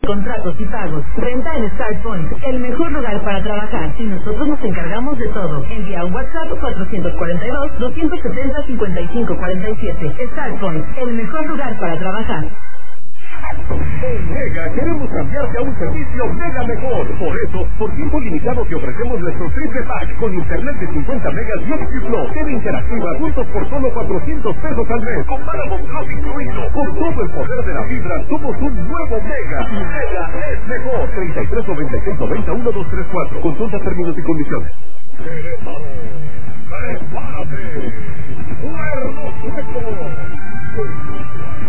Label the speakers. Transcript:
Speaker 1: Contratos y pagos. Renta en StartPoint, el mejor lugar para trabajar. Y nosotros nos encargamos de todo. Envía un WhatsApp 442-270-5547. StartPoint, el mejor lugar para trabajar.
Speaker 2: En Mega queremos cambiarte a un servicio Mega mejor. Por eso, por tiempo limitado te ofrecemos nuestro triple pack con internet de 50 megas y Plus, TV interactiva juntos por solo 400 pesos al mes. Con Paramount Plus incluido. Con todo el poder de la fibra, somos un nuevo Mega. Y Mega es mejor. 33 96 90 1234. Consulta términos y condiciones. ¡Querétaro! ¡Prepárate! ¡Cuerno Seco!